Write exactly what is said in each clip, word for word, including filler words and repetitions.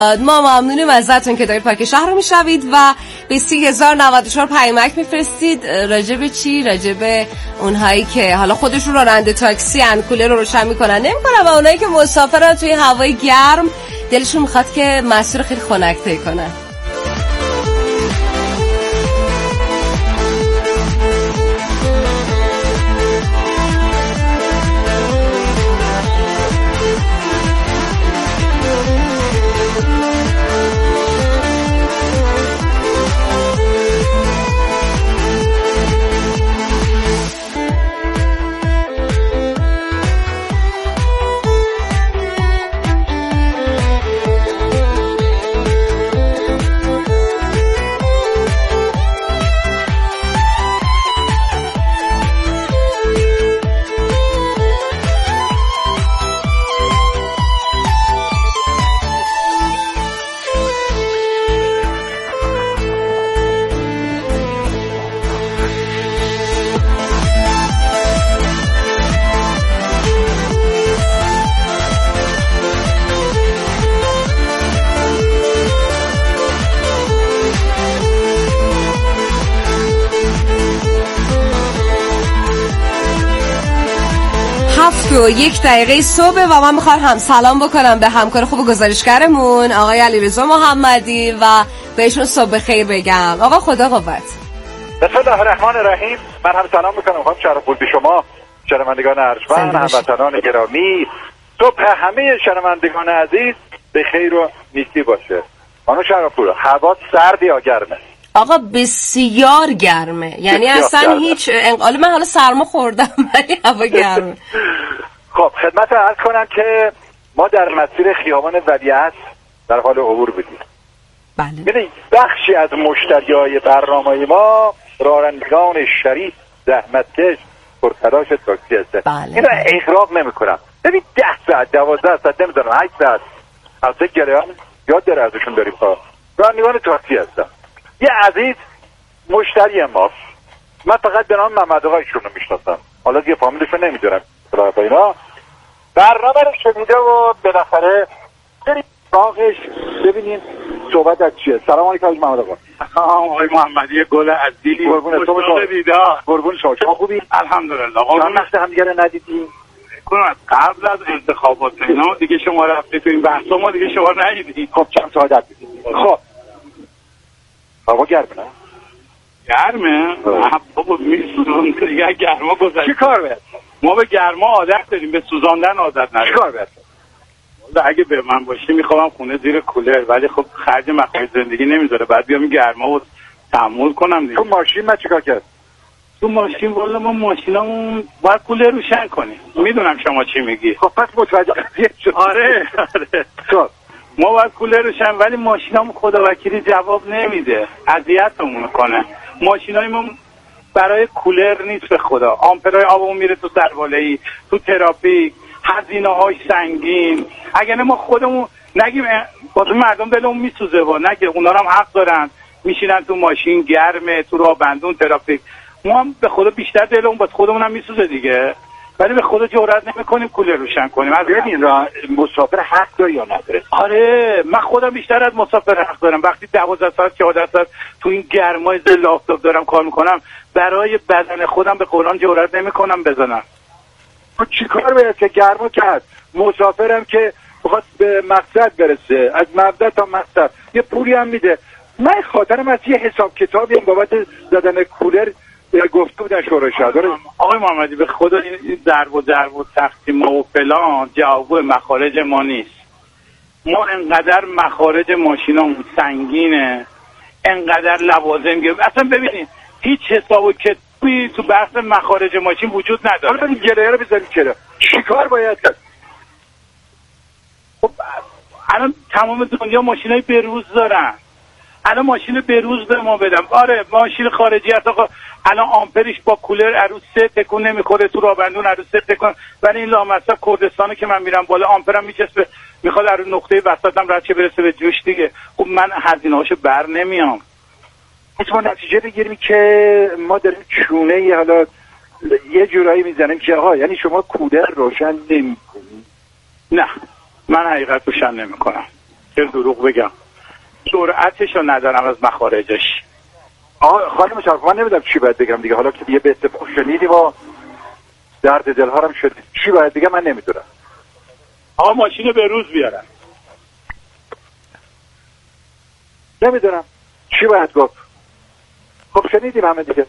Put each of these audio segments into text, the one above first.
ما ممنونیم ازتون که دارید پارک شهر رو میشنوید و به سی هزار و نود و چهار پیامک میفرستید. راجب چی؟ راجب اونهایی که حالا خودشون راننده تاکسی ان کولر رو روشن میکنن نمیکنن و اونایی که مسافرن توی هوای گرم دلشون میخواد که مسیر خیلی خنک طی کنن. هفت و یک دقیقه صبح و من میخوام هم سلام بکنم به همکار خوب گزارشگرمون آقای علیرضا محمدی و بهشون صبح خیر بگم. آقا خدا قوت. بسم الله الرحمن الرحیم. من هم سلام میکنم خانم شرف‌الدین به شما شنوندگان ارجمند، هموطنان گرامی. صبح همه شنوندگان عزیز به خیر و نیکی باشه. خانم شرف‌الدین هوا سرد یا گرمه؟ آقا بسیار گرمه، یعنی اصلا گرمه. هیچ انقال من حالا سرما خوردم ولی هوا گرمه. خب خدمت عرض کنم که ما در مسیر خیابان ولیعصر در حال عبور بودیم. بله. ببینید بخشی از مشتریای برنامه ما رانندگان شریف زحمتکش پرتلاش تاکسی هستند. بله. اینو اغراق نمی‌کنم. ببین ده ساعت دوازده ساعت نمی‌ذارم هشت ساعت از یک جریان یاد داره ازشون داریم ها. رانندگان تاکسی هستن. یه عزیز مشتری ماست. من فقط به نام محمد آقا ایشون رو میشناسم. حالا دیگه فامیلشو نمیدونم. برای اینا برنامه رو شنیده و بالاخره بریم راقش ببینیم صحبت از چیه. سلام علیکم محمد آقا. آقای محمدی گل عزیز. قربون شما. قربون شما. شما خوبی؟ الحمدلله. چند وقت همدیگه رو ندیدیم؟ کنم قبل از انتخابات اینا دیگه شما رفتی تو این بحثا ما دیگه شما ندیدیم. خب چند ساعت دیدیم. خب هوا گرمه نه؟ گرمه؟ بابا میسوزون دیگه. گرما گذشت. چی کار باید؟ ما به گرما عادت داریم، به سوزاندن عادت نداریم. چی کار باید؟ اگه به من باشه میخوام خونه زیر کولر، ولی خب خرج مخارج زندگی نمیذاره، بعد بیام گرما رو تحمل کنم دیگه. تو ماشین من چیکار کرد؟ تو ماشین والا ما ماشینامون باید کولر روشن کنیم. میدونم شما چی میگی. خب پس متوجه شدم. آره آره. خب ما باید کولر روشن، ولی ماشینامون خدا وکیلی جواب نمیده، اذیتمون میکنه. ماشینای ما برای کولر نیست به خدا. آمپرای آبمون میره تو سرباله‌ای، تو ترافیک، هزینه‌های سنگین. اگه نه ما خودمون نگیم واسه مردم دلمون میسوزه و نگه اونا هم حق دارن، میشینن تو ماشین گرمه، تو راه بندون ترافیک. ما هم به خدا بیشتر دلمون واسه خودمون هم میسوزه دیگه، ولی به خدا جرئت نمی‌کنیم کولر روشن کنیم. از ببین را مسافر حق داره یا نداره؟ آره من خودم بیشتر از مسافر حق دارم. وقتی دوازده ساعت چهارده ساعت تو این گرمای ظل آفتاب دارم کار میکنم، برای بدن خودم به قرآن جرئت نمی‌کنم بزنم. تو چیکار باید که گرما کرد؟ مسافرم که بخواد به مقصد برسه، از مبدا تا مقصد یه پولی هم میده. من خاطرم از یه حساب کتابی بابت زدن کولر گفته بودن شورای شهردار. آقای محمدی به خدا این ضرب و ضرب و تقسیم و فلان جواب مخارج ما نیست. ما انقدر مخارج ماشینامون سنگینه، انقدر لوازم گرفت. اصلا ببینید هیچ حساب و کتابی تو بحث مخارج ماشین وجود نداره. حالا این گلایه رو بذارید چرا؟ چیکار باید کرد؟ خب الان تمام دنیا ماشینای بروز دارن. الان ماشین بروز به ما بدم. آره ماشین خارجی هست آقا، الان آمپرش با کولر عروس سه تکون نمیخوره، تو رابندون عروس سه تکون، ولی این لامصب کردستانه که من میرم بالا آمپرم میچسبه، میخواد از نقطه وسطم رد چه برسه به جوش دیگه. خب من هزینه‌هاشو بر نمیام. ما نتیجه بگیریم که ما داریم چونه ای حالا یه جورایی میزنیم که آها یعنی شما کولر روشن نمی‌کنید. نه من حقیقت روشن نمی‌کنم. چه دروغ بگم، جرأتشو ندارم از مخارجش. آقا خانم شرف، من نمیدونم چی باید بگم دیگه. حالا که دیگه به اتفاق شنیدیم و درد دل هارم شد، چی باید بگم من نمیدونم. آقا ماشین به روز بیارن. نمیدونم چی باید گفت. خب شنیدیم همه دیگه.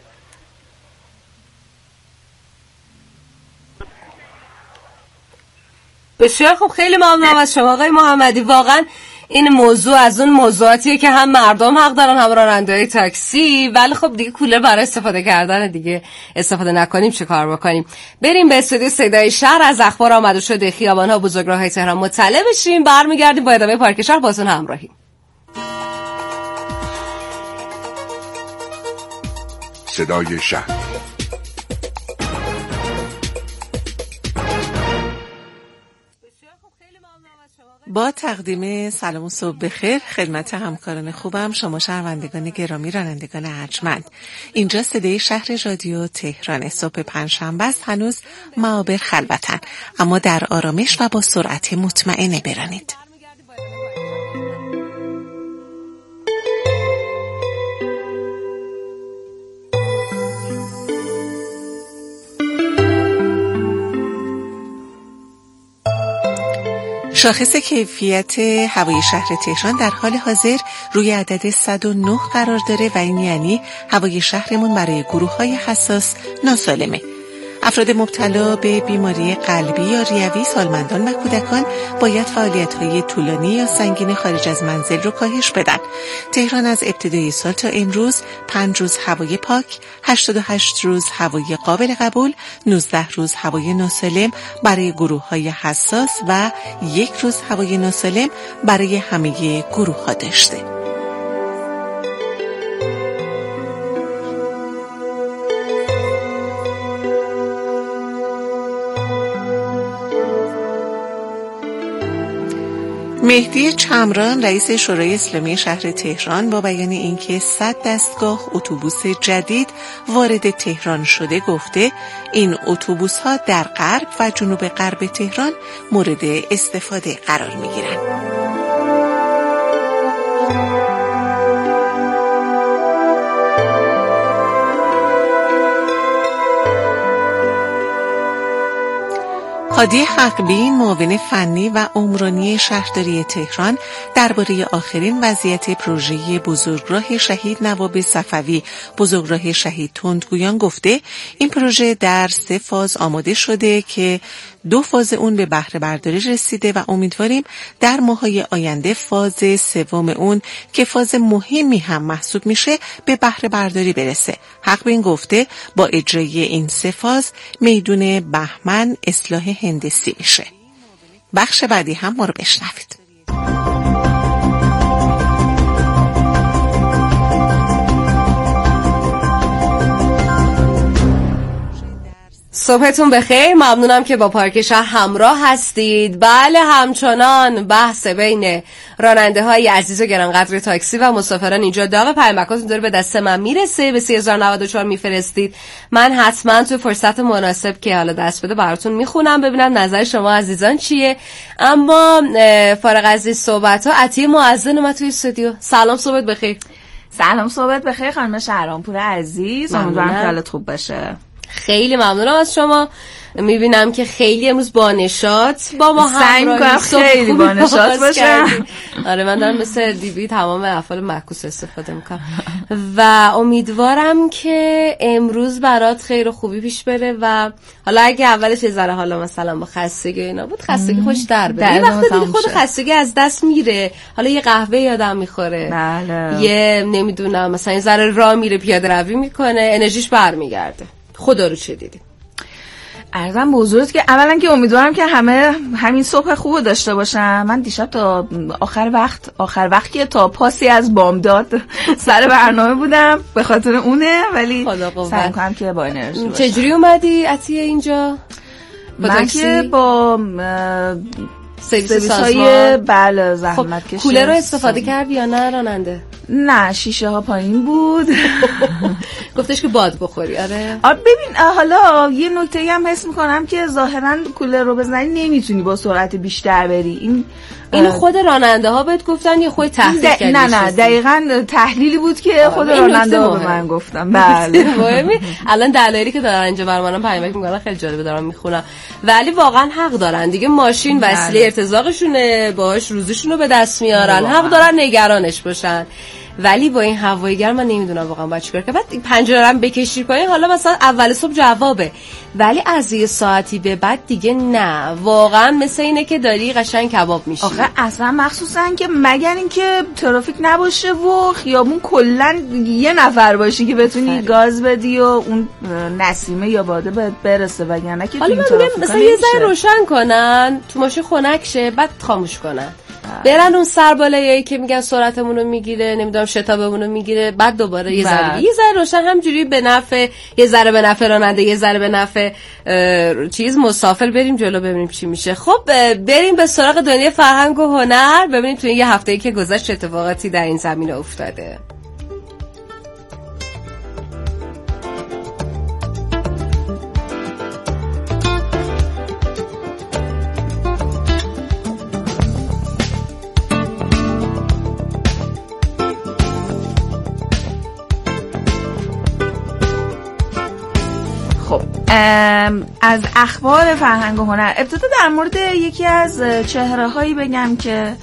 بسیار خب، خیلی ممنونم از شما آقای محمدی. واقعا این موضوع از اون موضوعاتیه که هم مردم حق دارن هم راننده‌های تاکسی، ولی خب دیگه کولر برای استفاده کردن دیگه استفاده نکنیم چه کار بکنیم. بریم به استودیو صدای شهر، از اخبار آمد و شد خیابان‌ها و بزرگراه‌های تهران مطلع بشیم. برمیگردیم با ادامه پارک شهر، بازون همراهیم. صدای شهر با تقدیم سلام و صبح بخیر خدمت همکاران خوبم، شما شنوندگان گرامی، رانندگان ارجمند. اینجا صدای شهر رادیو تهران. صبح پنجشنبه است، هنوز معابر خلوتن، اما در آرامش و با سرعت مطمئنه برانید. شاخص کیفیت هوای شهر تهران در حال حاضر روی عدد صد و نه قرار داره و این یعنی هوای شهرمون برای گروه‌های حساس ناسالمه. افراد مبتلا به بیماری قلبی یا ریوی، سالمندان و کودکان باید فعالیت‌های طولانی یا سنگین خارج از منزل رو کاهش بدن. تهران از ابتدای سال تا امروز پنج روز هوای پاک، هشتاد و هشت روز هوای قابل قبول، نوزده روز هوای ناسالم برای گروه‌های حساس و یک روز هوای ناسالم برای همه گروه‌ها داشته. مهدی چمران رئیس شورای اسلامی شهر تهران با بیان اینکه صد دستگاه اتوبوس جدید وارد تهران شده گفته این اتوبوس‌ها در غرب و جنوب غرب تهران مورد استفاده قرار می‌گیرند. هادی حقبین، معاون فنی و عمرانی شهرداری تهران، درباره آخرین وضعیت پروژه بزرگراه شهید نواب صفوی، بزرگراه شهید تندگویان گفته این پروژه در سه فاز آماده شده که دو فاز اون به بهره برداری رسیده و امیدواریم در ماه‌های آینده فاز سوم اون که فاز مهمی هم محسوب میشه به بهره برداری برسه. حقبین گفته با اجرای این سه فاز میدون بهمن اصلاح هندسی میشه. بخش بعدی هم ما رو بشنوید. صبحتون بخیر، ممنونم که با پارک شهر همراه هستید. بله، همچنان بحث بین راننده های عزیز و گرانقدر تاکسی و مسافران اینجا داغ. پیامکاتون داره به دست من میرسه، به سه هزار و نود و چهار میفرستید. من حتما تو فرصت مناسب که حالا دست بده براتون میخونم ببینم نظر شما عزیزان چیه. اما فارغ از این صحبت ها، عطیه معزن اومد توی استودیو. سلام، صبحت بخیر. سلام، صبحت بخیر خانم شهرامپور عزیز، امیدوارم که حالت خوب باشه. خیلی ممنونم از شما. میبینم که خیلی امروز با نشاط با ما همراهی، خیلی با نشاط باشه. آره، من دارم مثل دیوی تمام افعال معکوس استفاده میکنم و امیدوارم که امروز برات خیر و خوبی پیش بره و حالا اگه اولش یه ذره حالا مثلا با خستگی اینا بود، خستگی خوش در بره. یه وقت دیگه خود خستگی از دست میره، حالا یه قهوه یادم میخوره، بله. یه نمیدونم مثلا یه ذره راه میره، پیاده روی میکنه، انرژیش برمیگرده. خدا رو چه دیدی؟ عرضم به حضورت که اولا که امیدوارم که همه همین صبح خوبو داشته باشن. من دیشب تا آخر وقت آخر وقت که تا پاسی از بامداد سر برنامه بودم به خاطر اونه، ولی سعی کنم که با انرژی باشم. چجوری اومدی عطیه اینجا؟ من که با سرویس های بله زحمت کشیدم. کولر رو استفاده کردی یا نه راننده؟ نه، شیشه ها پایین بود. گفتش که باد بخوری. آره آره ببین، حالا یه نکته هم حس میکنم که ظاهرا کولر رو بزنی نمیتونی با سرعت بیشتر بری. این این خود راننده ها بهت گفتن یا خود تحقیق کردی؟ نه نه دقیقاً تحلیلی بود که خود راننده ها به من گفتن. بله مهمی. الان دلایلی که دارن اینجا برام پیامک میگن خیلی جالبه، دارم میخونم. ولی واقعا حق دارن دیگه، ماشین وسیله ارتزاقشونه، باهاش روزشون رو به دست میارن، حق دارن نگرانش باشن. ولی با این هوای گرم من نمیدونم واقعا باید چیکار کنم. بعد پنجره رو بکشی پایین، حالا مثلا اول صبح جوابه، ولی از یه ساعتی به بعد دیگه نه، واقعا مثل اینه که داری قشنگ کباب میشی. آخه اصلا مخصوصا که مگر اینکه ترافیک نباشه و خیابون کلا یه نفر باشی که بتونی گاز بدی و اون نسیمه یا باده بهت برسه، وگرنه که حالا من مثلا یه ذره روشن کنن تو ماشین، خنک شه، بعد خاموش کنن، برن اون سربالایی که میگن سرعتمون رو میگیره، نمیدونم شتابمون رو میگیره، بعد دوباره یه ذره یه ذره روشن، همجوری به نفع یه ذره به نفع راننده، یه ذره به نفع چیز مسافر، بریم جلو ببینیم چی میشه. خب بریم به سراغ دنیای فرهنگ و هنر، ببینیم تو این یه هفته‌ای که گذشت اتفاقاتی در این زمینه افتاده. از اخبار فرهنگ و هنر ابتدا در مورد یکی از چهره هایی بگم که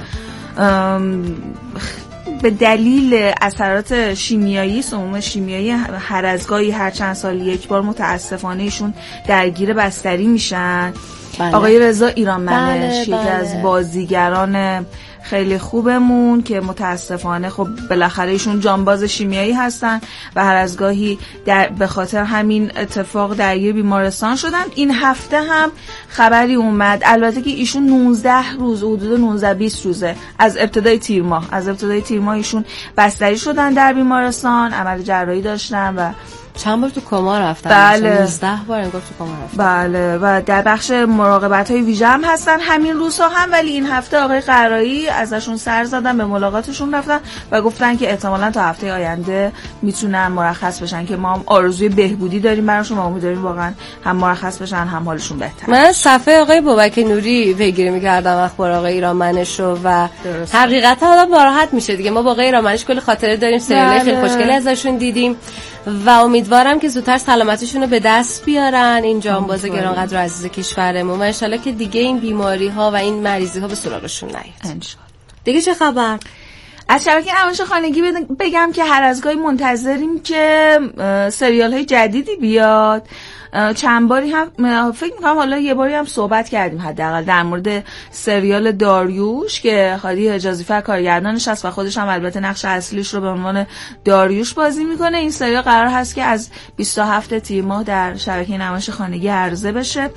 به دلیل اثرات شیمیایی، سموم شیمیایی هر از گاهی هر چند سال یک بار متاسفانه ایشون درگیر بستری میشن. بله. آقای رضا ایرانمنش، بله، یکی بله. از بازیگران خیلی خوبمون که متاسفانه خب بالاخره ایشون جانباز شیمیایی هستن و هر از گاهی در به خاطر همین اتفاق درگیر بیمارستان شدن. این هفته هم خبری اومد، البته که ایشون نوزده روز، حدود نوزده بیست روزه از ابتدای تیر ماه از ابتدای تیر ماه ایشون بستری شدن در بیمارستان، عمل جراحی داشتن و چند بار تو کما رفتن. بله. نوزده بار انگار تو کما رفتن. بله و در بخش مراقبت‌های ویژه هم هستن همین روزها هم. ولی این هفته آقای قرایی ازشون سر زدن، به ملاقاتشون رفتن و گفتن که احتمالاً تا هفته آینده میتونن مرخص بشن، که ما هم آرزوی بهبودی داریم براشون و امیدواریم واقعا هم مرخص بشن هم حالشون بهتر. من صفحه آقای بابک نوری پیگیری می‌کردم اخبار آقای ایرانمنش رو و حقیقتا آدم ناراحت میشه دیگه. ما با آقای ایرانمنش کلی خاطره داریم، سریال خیلی خوشگلی ازشون دیدیم و امیدوارم که زودتر سلامتیشون رو به دست بیارن، این جانباز گرانقدر و عزیز کشورمون، و انشالله که دیگه این بیماری ها و این مریضی ها به سراغشون نیاد. انشالله. دیگه چه خبر؟ از شبکه نمایش خانگی بگم که هر از گاهی منتظریم که سریال های جدیدی بیاد. چند باری هم فکر میکنم حالا یه باری هم صحبت کردیم حداقل در مورد سریال داریوش که هادی حجازیفر کارگردانش هست و خودش هم البته نقش اصلیش رو به عنوان داریوش بازی میکنه. این سریال قرار هست که از بیست و هفتم تیر ماه در شبکه نمایش خانگی عرضه بشه.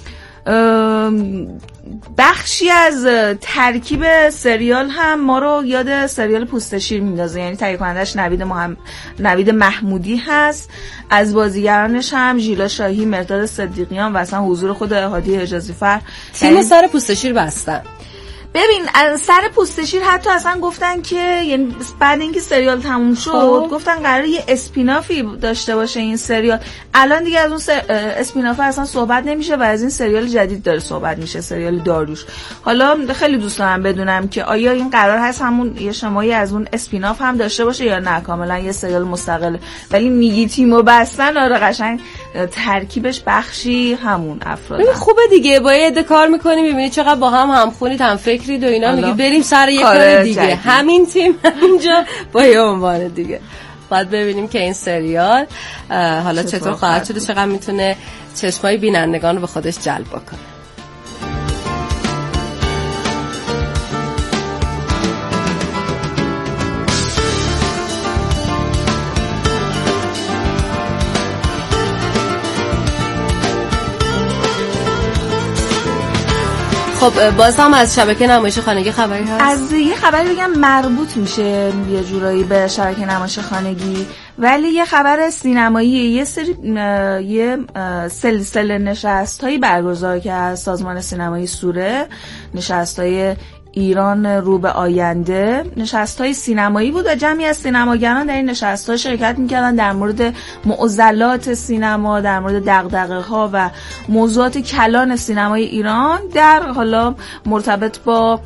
بخشی از ترکیب سریال هم ما رو یاد سریال پوست شیر میندازه، یعنی تهیه کنندش نوید محمد نوید محمودی هست، از بازیگرانش هم ژیلا شاهی، مرداد صدیقیان و اصلا حضور خود هادی حجازیفر. تیم یعنی سر پوست شیر بستن. ببین از سر پوست شیر حتی اصلا گفتن که یعنی بعد اینکه سریال تموم شد خوب. گفتن قراره یه اسپینافی داشته باشه این سریال. الان دیگه از اون سر... اسپیناف اصلا صحبت نمیشه و از این سریال جدید داره صحبت میشه، سریال داریوش. حالا خیلی دوست دارم بدونم که آیا این قرار هست همون یه شمایی از اون اسپیناف هم داشته باشه یا نه کاملا یه سریال مستقله. ولی میگی تیمو بستن، آره قشنگ ترکیبش بخشی همون افراد. ببین خوبه دیگه، با یه عده کار می‌کنی، می‌بینی چقدر با هم همخونید، هم فکرید و اینا، میگی بریم سر یه کار دیگه جدید. همین تیم همینجا با یه عنوان دیگه. بعد ببینیم که این سریال حالا چطور, چطور خواهد شد، چقدر میتونه چشمای بینندگان رو به خودش جلب کنه. خب باز هم از شبکه نمایش خانگی خبری هست؟ از یه خبری بگم مربوط میشه یه جورایی به شبکه نمایش خانگی، ولی یه خبر سینمایی. یه سری یه سلسله نشست‌هایی برگزار کرد سازمان سینمایی سوره، نشست‌های ایران رو به آینده نشست‌های سینمایی بود و جمعی از سینماگران در این نشست‌ها شرکت می‌کردن در مورد معضلات سینما، در مورد دغدغه‌ها و موضوعات کلان سینمای ایران در حالا مرتبط با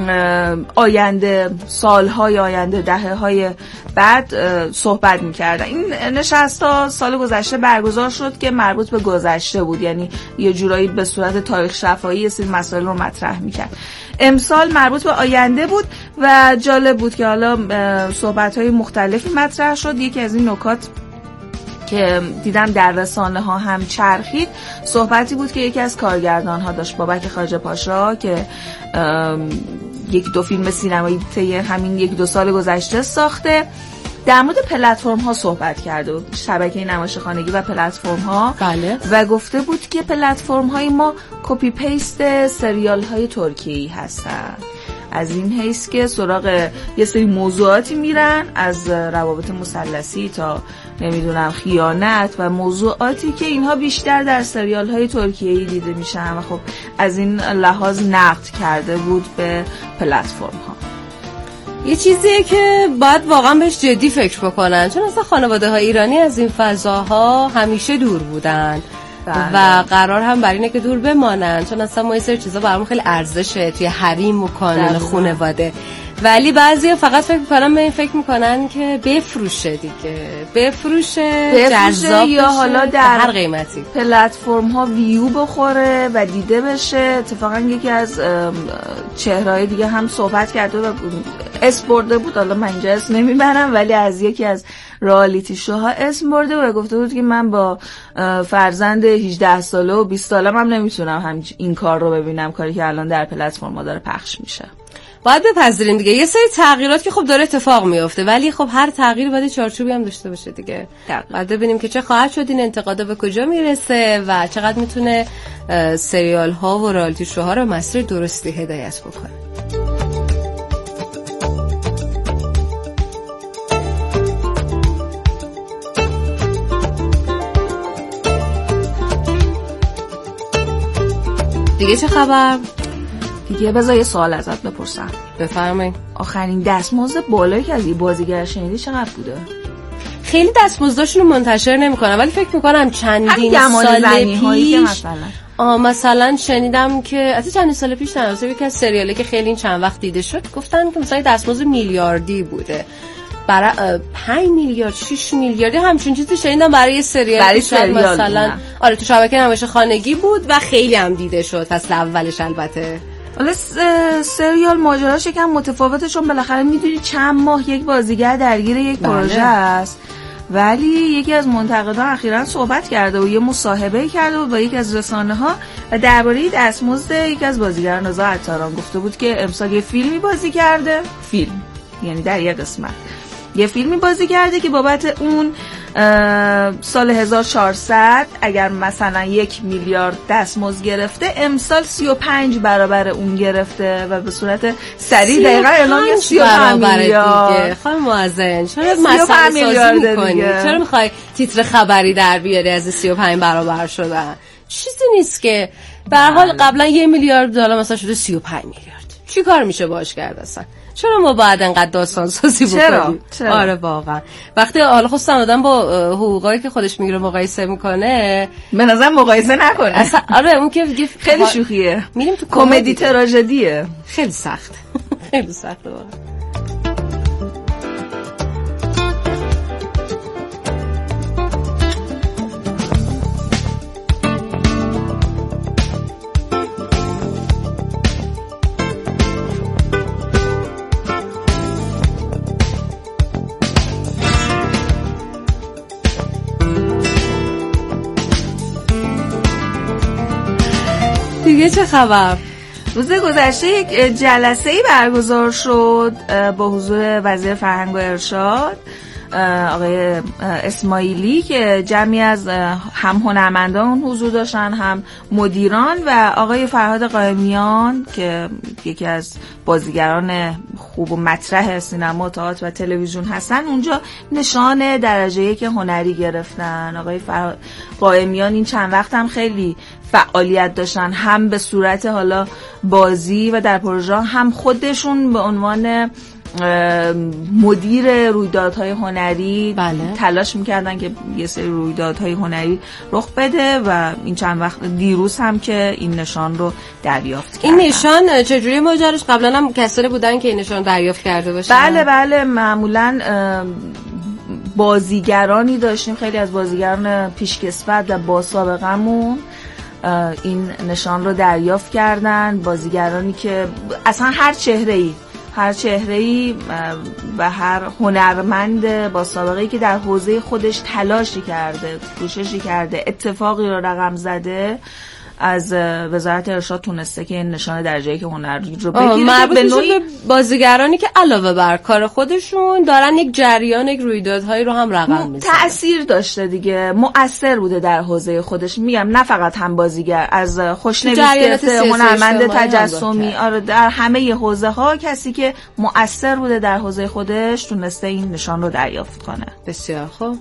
آینده، سال‌های آینده، دهه‌های بعد صحبت می‌کردن. این نشست‌ها سال گذشته برگزار شد که مربوط به گذشته بود، یعنی یه جورایی به صورت تاریخ شفاهی یه سری مسائل رو مطرح می‌کرد. امسال مربوط به آینده بود و جالب بود که حالا صحبت‌های مختلفی مطرح شد. یکی از این نکات که دیدم در رسانه ها هم چرخید صحبتی بود که یکی از کارگردان ها داشت، بابک خواجه پاشا، که یک دو فیلم سینمایی طی همین یک دو سال گذشته ساخته، در مورد پلتفرم ها صحبت کرده بود، شبکه نمایشخانگی و پلتفرم ها. بله. و گفته بود که پلتفرم های ما کپی پیست سریال های ترکیه‌ای هستن، از این حیث که سراغ یه سری موضوعاتی میرن، از روابط مثلثی تا نمیدونم خیانت و موضوعاتی که اینها بیشتر در سریال های ترکیه‌ای دیده میشن و خب از این لحاظ نقد کرده بود به پلتفرم ها. یه چیزیه که باید واقعا بهش جدی فکر بکنن، چون اصلا خانواده های ایرانی از این فضاها همیشه دور بودن. بله. و قرار هم بر اینه که دور بمانن، چون اصلا ما یه سری چیزا برامون خیلی ارزشه توی حریم و کانون خانواده، ولی بعضیا فقط فکر میکنن به این فکر میکنن که بفروشه دیگه، بفروشه جذاب یا حالا در هر قیمتی پلتفرم ها ویو بخوره و دیده بشه. اتفاقا یکی از چهرهای دیگه هم صحبت کرده و اسم برده بود، حالا من اینجا اسم نمیبرم، ولی از یکی از رئالیتی شوها اسم برده و گفته بود که من با فرزند هجده ساله و بیست ساله هم نمیتونم هم این کار رو ببینم، کاری که الان در پلتفرم ها داره پخش میشه. باید بپذیریم دیگه یه سری تغییرات که خب داره اتفاق میفته، ولی خب هر تغییر باید چارچوبی هم داشته باشه دیگه. باید ببینیم که چه خواهد شد، این انتقادا به کجا میرسه و چقدر میتونه سریال ها و رئالیتی شوها رو مسیر درستی هدایت بکنه. دیگه چه خبر؟ دیگه بذار یه سوال ازت بپرسم. بفرمایید. آخرین دستمزد بالایی که از این بازیگر شنیدی چقدر بوده؟ خیلی دستمزداشون رو منتشر نمیکنم، ولی فکر میکنم چندین سال پیش مثلا آه مثلا شنیدم که از چندین سال پیش در یکی از سریالی که خیلی این چند وقت دیده شد گفتن که مثلا دستمزد میلیاردی بوده، برای پنج میلیارد شش میلیاردی همچین چیزی شنیدم برای سریال. برای سریال مثلا نه. آره تو شبکه نمایشخانگی بود و خیلی هم دیده شد فصل اولش. البته حالا سریال ماجراش یکم متفاوته، چون بالاخره میدونی چند ماه یک بازیگر درگیر یک پروژه است. ولی یکی از منتقدان اخیراً صحبت کرده و یه مصاحبه کرده و با یکی از رسانه‌ها و درباره دستمزد یکی از بازیگران رضا عطاران گفته بود که امسال یه فیلمی بازی کرده، فیلم یعنی در یه قسمت یه فیلمی بازی کرده که بابت اون سال هزار و چهارصد اگر مثلا یک میلیارد دستمزد گرفته، امسال سی و پنج برابر اون گرفته و به صورت سریع دقیقاً اعلام سی و پنج میلیارد. خانم معزن چرا مسئله سازی میکنی؟ چرا میخوای تیتر خبری در بیاری از سی و پنج برابر شدن؟ چیزی نیست که به هر حال قبلا یک میلیارد دلار مثلا شده سی و پنج میلیارد. چی کار میشه باش کرد اصلا؟ چرا ما باید انقدر داستان سازی بکنیم؟ چرا؟ چرا؟ آره واقعا وقتی حالا خواستم آدم با حقوقایی که خودش میگیره مقایسه میکنه، به نظر مقایسه نکنه اصلا. آره اون که خیلی شوخیه، میریم تو کمدی تراژدیه، خیلی سخت خیلی سخته واقعا. دیگه چه خبر؟ روز گذشته یک جلسه‌ای برگزار شد با حضور وزیر فرهنگ و ارشاد آقای اسماعیلی که جمعی از هم هنرمندان حضور داشتن، هم مدیران، و آقای فرهاد قائمیان که یکی از بازیگران خوب و مطرح سینما، تئاتر و تلویزیون هستن، اونجا نشان درجه یک هنری گرفتن. آقای فرهاد قائمیان این چند وقت هم خیلی فعالیت داشتن، هم به صورت حالا بازی و در پروژه، هم خودشون به عنوان مدیر رویدادهای هنری بله. تلاش میکردن که یه سری رویدادهای هنری رخ بده و این چند وقت دیروز هم که این نشان رو دریافت کردن. این نشان چجوری ماجراش؟ قبلا هم کسانی بودن که این نشان دریافت کرده باشن؟ بله بله، معمولا بازیگرانی داشتیم، خیلی از بازیگران پیشکسوت و با سابقمون این نشان رو دریافت کردن. بازیگرانی که اصلا هر چهره‌ای هر چهره‌ای و هر هنرمند با سابقه‌ای که در حوزه خودش تلاشی کرده، کوششی کرده، اتفاقی رو رقم زده، از وزارت ارشاد تونسته که این نشان درجه یک هنری رو بگیره. مربوط به نوعی بازیگرانی که علاوه بر کار خودشون دارن یک جریان، یک رویدادهایی رو هم رقم میزنن. تأثیر داشته دیگه، مؤثر بوده در حوزه خودش. میگم نه فقط هم بازیگر، از خوشنویس، هنرمند تجسمی، آره، در همه حوزه ها کسی که مؤثر بوده در حوزه خودش تونسته این نشان رو دریافت کنه. بسیار خوب.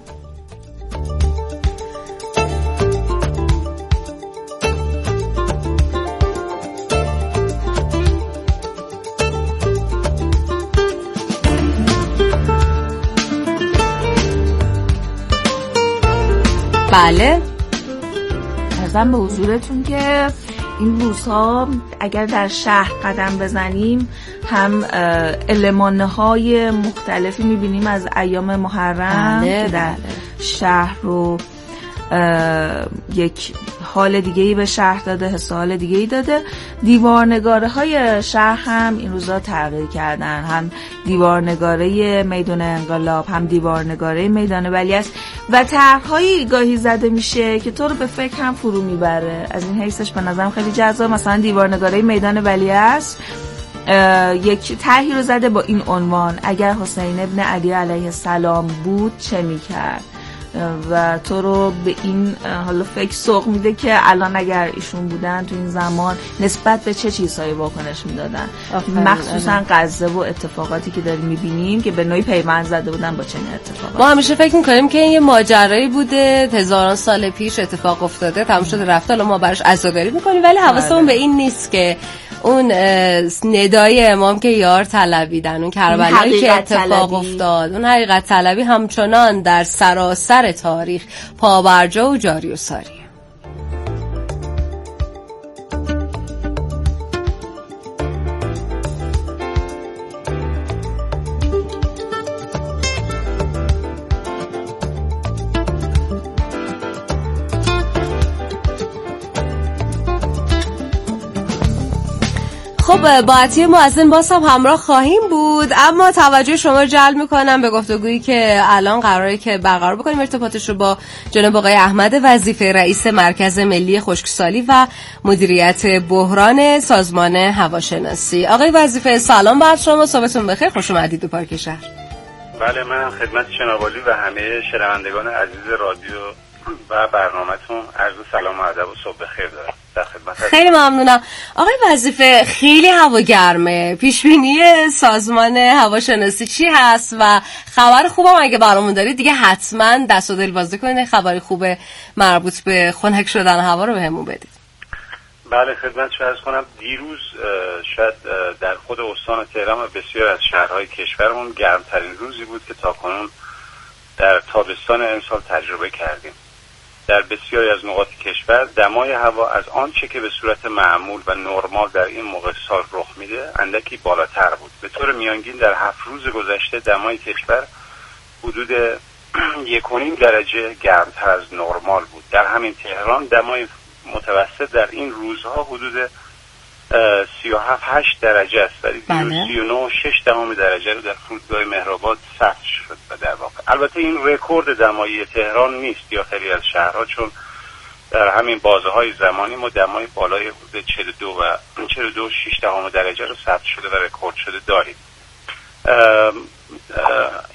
بله، عرضم به حضورتون که این روزها اگر در شهر قدم بزنیم هم المان‌های مختلفی میبینیم از ایام محرم بله، که در بله. شهر رو یک حال دیگه‌ای به شهر داده، حس حال دیگه‌ای داده. دیوارنگاره های شهر هم این روزا تغییر کردن، هم دیوارنگاره میدان انقلاب، هم دیوارنگاره میدان ولیعصر، و طرح‌هایی گاهی زده میشه که تو رو به فکر هم فرو میبره. از این حیثش به نظرم خیلی جذاب. مثلا دیوارنگاره میدان ولیعصر یک طرحی رو زده با این عنوان: اگر حسین ابن علی علیه السلام بود چه میکرد؟ و تو رو به این حالا فکر سوق میده که الان اگر ایشون بودن تو این زمان نسبت به چه چیزهایی واکنش میدادن، مخصوصا غزه و اتفاقاتی که داریم میبینیم که به نوعی پیوند زده بودن با چنین اتفاقاتی. ما همیشه فکر میکنیم که این یه ماجرایی بوده هزاران سال پیش اتفاق افتاده، تموم شده رفته، الان ما براش عزاداری میکنیم، ولی حواسمون به این نیست که اون ندای امام که یار طلبیدن، اون کربلایی که اتفاق طلبی. افتاد، اون حقیقت طلبی همچنان در سراسر تاریخ پابرجا و جاری و ساری. خب با عطیه مؤذن باز هم همراه خواهیم بود، اما توجه شما رو جلب میکنم به گفتگویی که الان قراره که برقرار بکنیم، ارتباطش رو با جناب آقای احمد وظیفه، رئیس مرکز ملی خشکسالی و مدیریت بحران سازمان هواشناسی. آقای وظیفه سلام بر شما، صبحتون بخیر، خوش اومدید به پارک شهر. بله، من خدمت جناب عالی و همه شنوندگان عزیز رادیو و برنامه‌تون عرض سلام و ادب و صبح بخیر دارم. در خدمت. خیلی ممنونم. آقای وظیفه، خیلی هوا گرمه، پیشبینی سازمان هواشناسی چی هست و خبر خوبم اگه برامون دارید دیگه حتما دست و دل بازی کنید، خبری خوب مربوط به خنک شدن هوا رو بهمون بدید. بله، خدمت شما عرض کنم دیروز شاید در خود استان تهران و بسیار از شهرهای کشورمون گرمترین روزی بود که تاکنون در تابستان امسال تجربه کردیم. در بسیاری از نقاط کشور دمای هوا از آنچه که به صورت معمول و نرمال در این موقع سال رخ میده اندکی بالاتر بود. به طور میانگین در هفت روز گذشته دمای کشور حدود یک و نیم درجه گرمتر از نرمال بود. در همین تهران دمای متوسط در این روزها حدود سی و هفت هشت درجه است، ولی دیروز سی و نه و شش دهم درجه رو در فرودگاه مهرآباد ثبت شد. و در واقع البته این رکورد دمایی تهران نیست یا خیلی از شهرها، چون در همین بازه‌های زمانی ما دمای بالای حدود چهل و دو و چهل و دو و شش دهم درجه رو ثبت شده و رکورد شده داریم.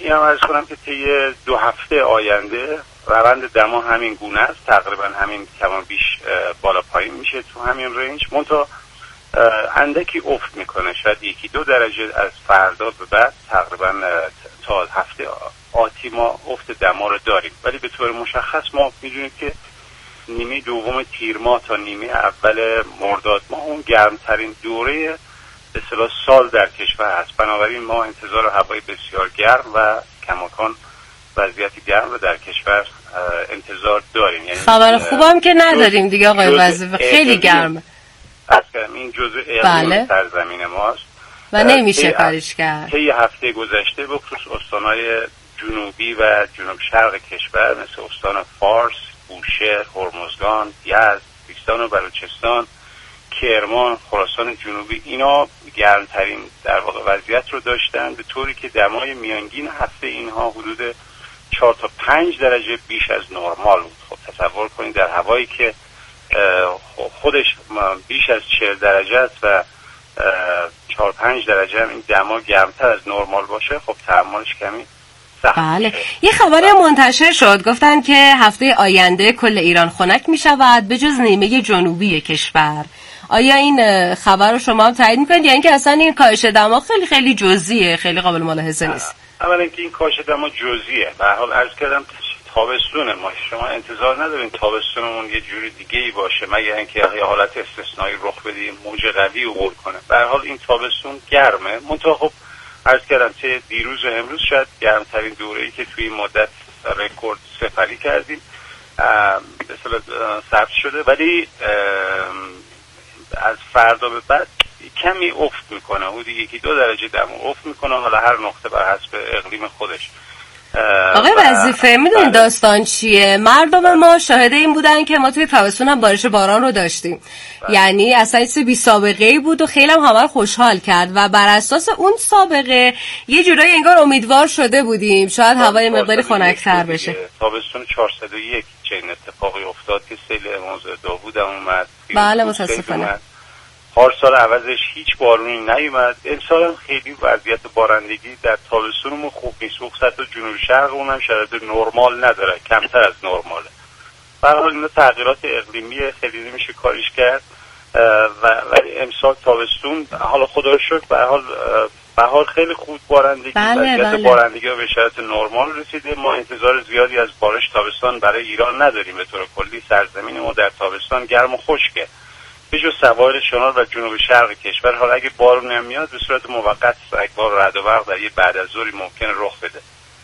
این هم عرض کنم که طی دو هفته آینده روند دما همین گونه است، تقریبا همین کم بیش بالا پایین میشه تو همین رنج، منتها اندکی افت میکنه، شاید یکی دو درجه از فردا به بعد تقریبا تا هفته آتی ما افت دما رو داریم. ولی به طور مشخص ما میدونیم که نیمه دوم تیر ماه تا نیمه اول مرداد ماه اون گرمترین دوره به اصطلاح سال در کشور هست، بنابراین ما انتظار هوای بسیار گرم و کماکان وضعیت گرم رو در کشور انتظار داریم. یعنی خبر خوبم که نداریم دیگه آقای وظیفه، خیلی گرمه. اصلا این جزء اقلیم سرزمین ماست و نمیشه کاریش کرد. طی هفته گذشته به خصوص استان‌های جنوبی و جنوب شرق کشور مثل استان فارس، بوشهر، هرمزگان، یزد، سیستان و بلوچستان، کرمان، خراسان جنوبی، اینا گرمترین در واقع وضعیت رو داشتن، به طوری که دمای میانگین هفته اینها حدود چهار تا پنج درجه بیش از نرمال بود. خب تصور کنید در هوایی که خودش بیش از چهل درجه است و چهار پنج درجه هم این دما گرمتر از نرمال باشه، خب تحملش کمی سخت. بله. یه خبری منتشر شد گفتن که هفته آینده کل ایران خنک می شود به جز نیمه جنوبی کشور. آیا این خبر رو شما هم تایید میکنید یا اینکه اصلا این کاهش دما خیلی خیلی جزئیه، خیلی قابل ملاحظه نیست؟ اولا اینکه این کاهش دما جزئیه، به هر حال عرض کردم تابستونه، ما شما انتظار ندارین تابستونمون یه جوری دیگه ای باشه مگر اینکه یه حالت استثنایی رخ بده، موج قوی عبور کنه. به هر حال این تابستون گرمه، منتها خب عرض کردم چه دیروز و امروز شاید گرمترین دوره‌ای که توی این مدت رکورد سفری کردیم به اصطلاح ثبت شده، ولی از فردا به بعد کمی افت میکنه، حدود یکی دو درجه دم افت میکنه، حالا هر نقطه بر حسب اقلیم خودش. آقای وظیفه میدونید داستان چیه؟ مردم ما شاهد این بودن که ما توی تابستون هم بارش باران رو داشتیم، یعنی اصلا چیز بی سابقه ای بود و خیلی هم همه رو خوشحال کرد و بر اساس اون سابقه یه جورایی انگار امیدوار شده بودیم شاید هوای مقداری خنک‌تر بشه. تابستون چهارصد و یک چنین اتفاقی افتاد که سیل امام داوود هم اومد. بله متاسفانه. هر سال عوضش هیچ بارونی نیومد. امسال هم خیلی وضعیت بارندگی در تابستونمون خوب نیست، خصوصا جنوب شرق اونم شرایط نرمال نداره، کمتر از نرماله. به هر حال اینا تغییرات اقلیمی خیلی نمیشه کاریش کرد و ولی امسال تابستون حالا خدا رو شکر به هر حال بهار خیلی خوب بارندگی، وضعیت بله بله. بارندگی به شرایط نرمال رسیده. ما انتظار زیادی از بارش تابستان برای ایران نداریم. به طور کلی سرزمین ما در تابستان گرم و خشکه، به جز سواحل شمال و جنوب شرق کشور. حالا اگه بارون هم میاد به صورت موقت، اکبار رعد و برق در یه بعد از ظهری ممکنه رخ بده.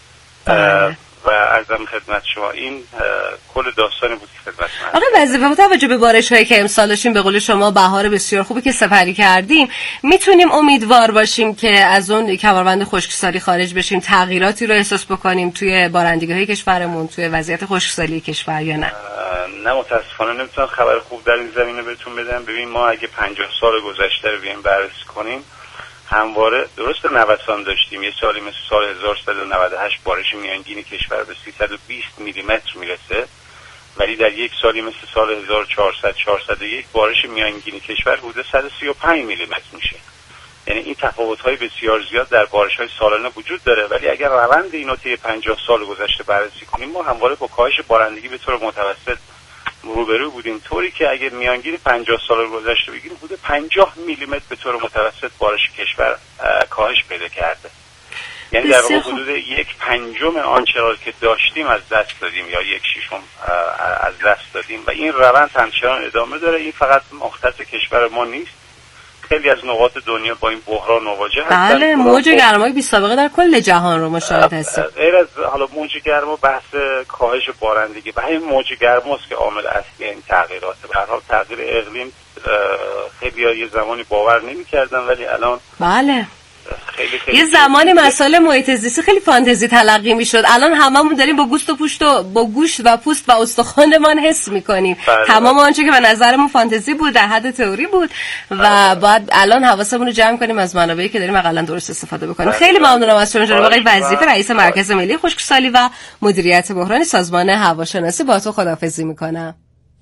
و عرضم خدمت شما این کل داستانی بود که خدمت شما. آقای وظیفه با توجه به بارش‌هایی که امسال داشتیم، به قول شما بهار بسیار خوبی که سپری کردیم، میتونیم امیدوار باشیم که از اون کمربند خشکسالی خارج بشیم، تغییراتی رو احساس بکنیم توی بارندگی‌های کشورمون، توی وضعیت خشکسالی کشور یا نه؟ نه متاسفانه نمیتونم خبر خوب در این زمینه بهتون بدم. ببین ما اگه پنجاه سال گذشته رو بیایم بررسی کنیم، همواره درست نوسان داشتیم. یه سالی مثل سال هزار و سیصد و نود و هشت بارش میانگین کشور به سیصد و بیست میلی متر میرسه، ولی در یک سالی مثل سال هزار و چهارصد چهارصد و یک بارش میانگین کشور حدود صد و سی و پنج میلی متر میشه. یعنی این تفاوت‌های بسیار زیاد در بارش‌های سالانه وجود داره. ولی اگر روند اینو طی پنجاه سال گذشته بررسی کنیم، ما همواره با کاهش بارندگی به طور متوسط روبرو بودیم، طوری که اگر میانگین پنجاه سال گذشته بگیریم حدود پنجاه میلی متر به طور متوسط بارش کشور کاهش پیدا کرده. یعنی در واقع حدود یک پنجم آنچه را که داشتیم از دست دادیم یا یک ششم از دست دادیم و این روند همچنان ادامه داره. این فقط مختص کشور ما نیست، خیلی از نقاط دنیا با این بحران مواجه هستند. بله، موج گرمای بی سابقه در کل جهان رو مشاهده هستیم. غیر از حالا موج گرما، بحث کاهش بارندگی و همین موج گرماست که عامل اصلی این تغییرات. به هر حال تغییر اقلیم خیلی یه زمانی باور نمی‌کردن، ولی الان بله خیلی خیلی یه زمانی مسائل محیط زیستی خیلی فانتزی تلقی میشد، الان هممون داریم با گوشت و پوست و با گوشت و پوست و استخوانمان حس میکنیم. تمام آنچه که به نظرمون فانتزی بود در حد تئوری بود و بله. باید الان حواسمون رو جمع کنیم از منابعی که داریم حداقل درست استفاده بکنیم. بله. خیلی ممنونم از شما جناب آقای وظیفه، رئیس مرکز ملی خشکسالی و مدیریت بحرانی سازمان هواشناسی. با تو خداحافظی میکنم.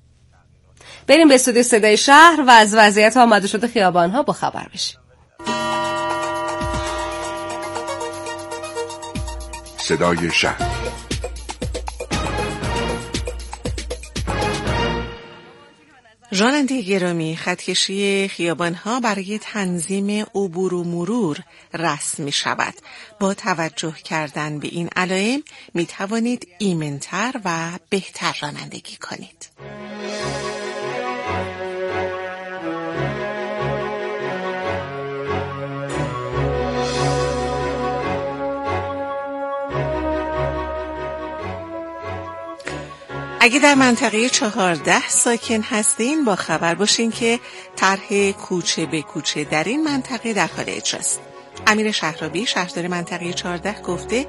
بریم به استودیو صدای شهر و از وضعیت آماده شده خیابان‌ها با خبر بشیم. صدای شهر. راننده گرامی، خطکشی خیابان‌ها برای تنظیم عبور و مرور رسم می شود. با توجه کردن به این علائم می توانید ایمن‌تر و بهتر رانندگی کنید. اگه در منطقه چهارده ساکن هستین با خبر باشین که طرح کوچه به کوچه در این منطقه در حال اجراست. امیر شهرابی شهردار منطقه چهارده گفته